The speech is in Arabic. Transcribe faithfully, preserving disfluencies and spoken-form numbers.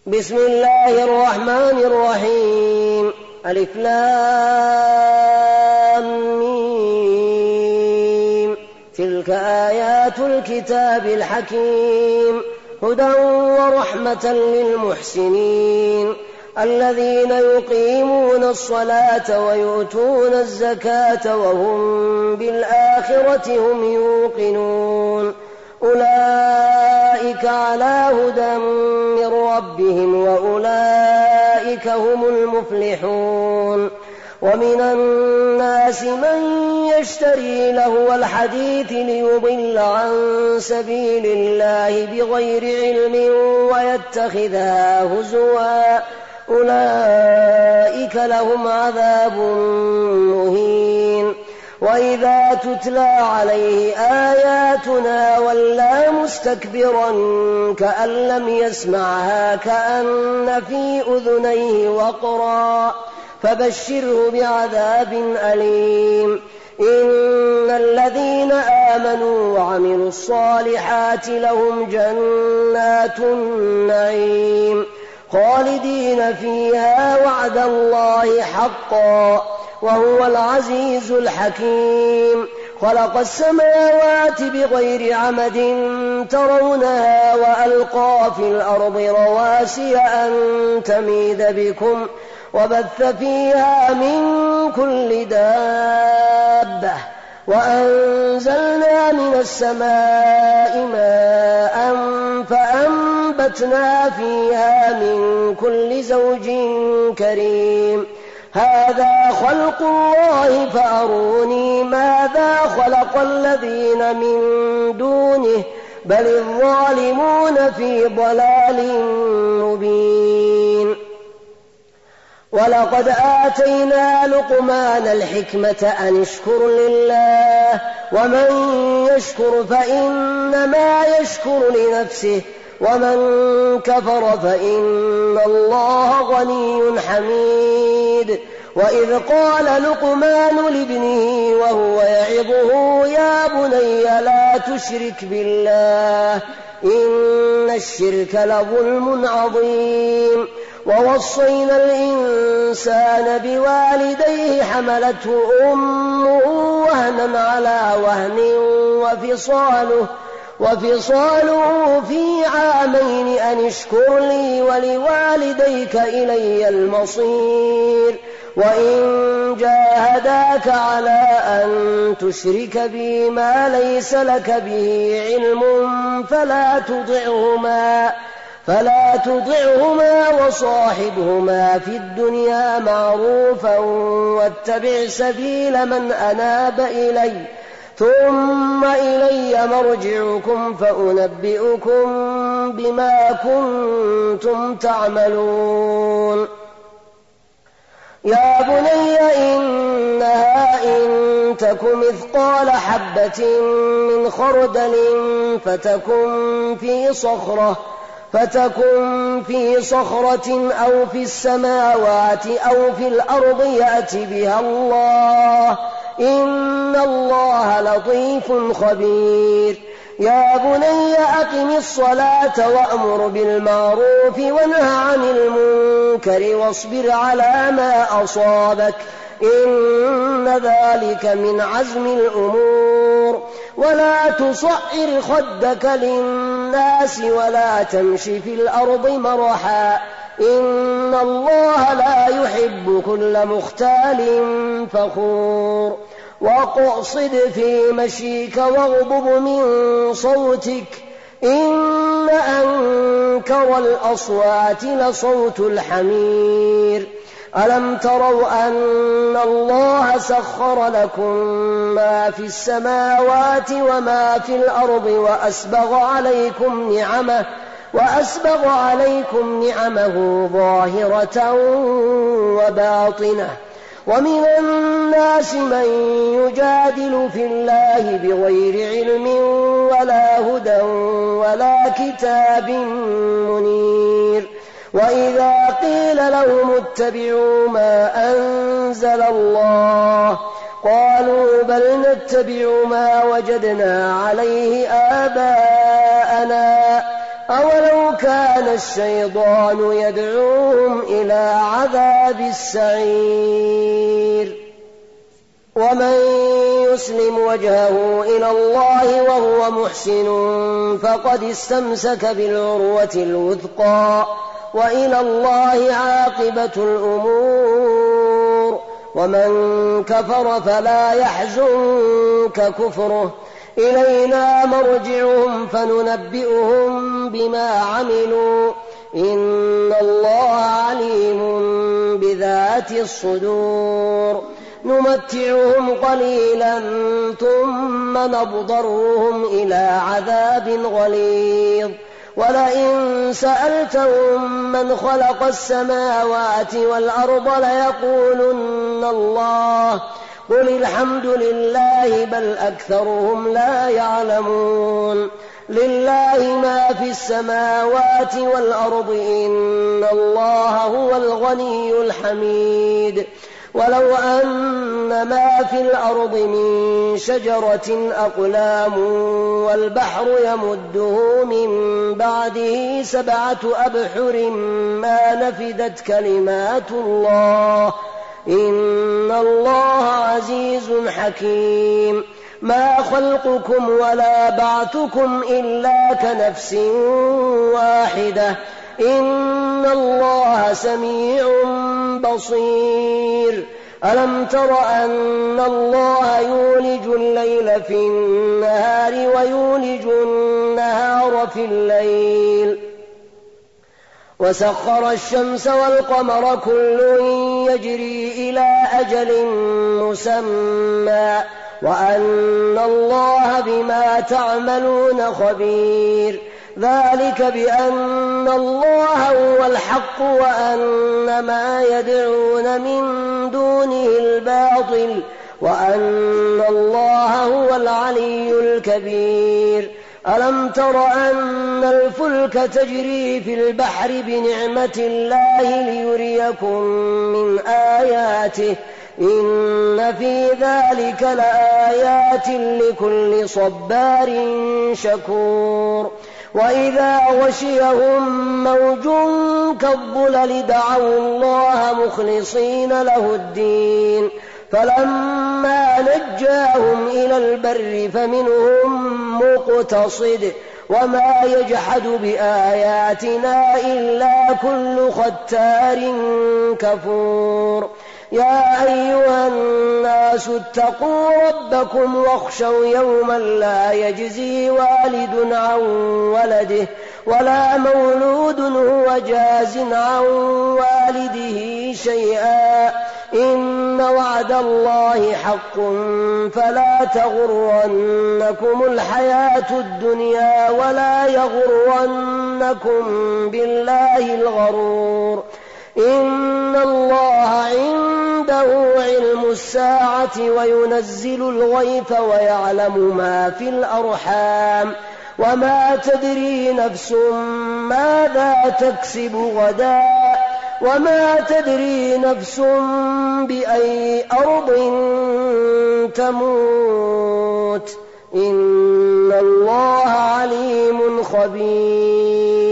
بسم الله الرحمن الرحيم. ألف لام ميم. تلك آيات الكتاب الحكيم هدى ورحمة للمحسنين الذين يقيمون الصلاة ويؤتون الزكاة وهم بالآخرة هم يوقنون أولئك على هدى من ربهم وأولئك هم المفلحون. ومن الناس من يشتري لهو الحديث ليضل عن سبيل الله بغير علم ويتخذها هزوا أولئك لهم عذاب مهين. وإذا تتلى عليه آياتنا ولى مستكبرا كأن لم يسمعها كأن في أذنيه وقرا فبشره بعذاب أليم. إن الذين آمنوا وعملوا الصالحات لهم جنات النعيم خالدين فيها وعد الله حقا وهو العزيز الحكيم. خلق السماوات بغير عمد ترونها وألقى في الأرض رواسي أن تميد بكم وبث فيها من كل دابة وأنزلنا من السماء ماء فأنبتنا فيها من كل زوج كريم. هذا خلق الله فأروني ماذا خلق الذين من دونه بل الظالمون في ضلال مبين. ولقد آتينا لقمان الحكمة أن اشكر لله ومن يشكر فإنما يشكر لنفسه ومن كفر فإن الله غني حميد. وإذ قال لقمان لابنه وهو يعظه يا بني لا تشرك بالله إن الشرك لظلم عظيم. ووصينا الإنسان بوالديه حملته أمه وهنا على وهن وفصاله وفصاله في عامين أن اشكر لي ولوالديك إلي المصير. وإن جاهداك على أن تشرك بي ما ليس لك به علم فلا تطعهما فلا تطعهما وصاحبهما في الدنيا معروفا واتبع سبيل من أناب إلي ثم إلي مرجعكم فأنبئكم بما كنتم تعملون. يا بني إنها إن تك مثقال حبة من خردل فتكن في صخرة فتكن في صخرة أو في السماوات أو في الأرض يأت بها الله إن الله لطيف خبير. يا بني أقم الصلاة وأمر بالمعروف وانه عن المنكر واصبر على ما أصابك إن ذلك من عزم الأمور. ولا تصعر خدك للناس ولا تمش في الأرض مرحا إن الله لا يحب كل مختال فخور. واقصد في مشيك واغضب من صوتك إن أنكر الأصوات لصوت الحمير. ألم تروا أن الله سخر لكم ما في السماوات وما في الأرض وأسبغ عليكم نعمه وأسبغ عليكم نعمه ظاهرة وباطنة. ومن الناس من يجادل في الله بغير علم ولا هدى ولا كتاب منير. وإذا قيل لهم اتبعوا ما أنزل الله قالوا بل نتبع ما وجدنا عليه آباءنا أولو كان الشيطان يدعوهم إلى عذاب السعير. ومن يسلم وجهه إلى الله وهو محسن فقد استمسك بالعروة الوثقى وإلى الله عاقبة الأمور. ومن كفر فلا يحزنك كفره، إلينا مرجعهم فننبئهم بما عملوا، إن الله عليم بذات الصدور. نمتعهم قليلا ثم نضطرهم إلى عذاب غليظ. ولئن سألتهم من خلق السماوات والأرض ليقولن الله، قل الحمد لله بل أكثرهم لا يعلمون. لله ما في السماوات والأرض، إن الله هو الغني الحميد. ولو أن ما في الأرض من شجرة أقلام والبحر يمده من بعده سبعة أبحر ما نفدت كلمات الله، إن الله عزيز حكيم. ما خلقكم ولا بعثكم إلا كنفس واحدة، إن الله سميع بصير. ألم تر أن الله يولج الليل في النهار ويولج النهار في الليل، وسخر الشمس والقمر كل يجري إلى أجل مسمى، وأن الله بما تعملون خبير. ذلك بأن الله هو الحق وأن ما يدعون من دونه الباطل، وأن الله هو العلي الكبير. ألم تر أن الفلك تجري في البحر بنعمة الله ليريكم من آياته، إن في ذلك لآيات لكل صبار شكور. وإذا غشيهم موج كالظلل دعوا الله مخلصين له الدين، فلما نجاهم إلى البر فمنهم مقتصد، وما يجحد بآياتنا إلا كل ختار كفور. يا أيها الناس اتقوا ربكم واخشوا يوما لا يجزي والد عن ولده ولا مولود هو جاز عن والده شيئا، إن وعد الله حق فلا تغرنكم الحياة الدنيا ولا يغرنكم بالله الغرور. إن الله عنده علم الساعة وينزل الغيث ويعلم ما في الأرحام، وما تدري نفس ماذا تكسب غدا، وما تدري نفس بأي أرض تموت، إن الله عليم خبير.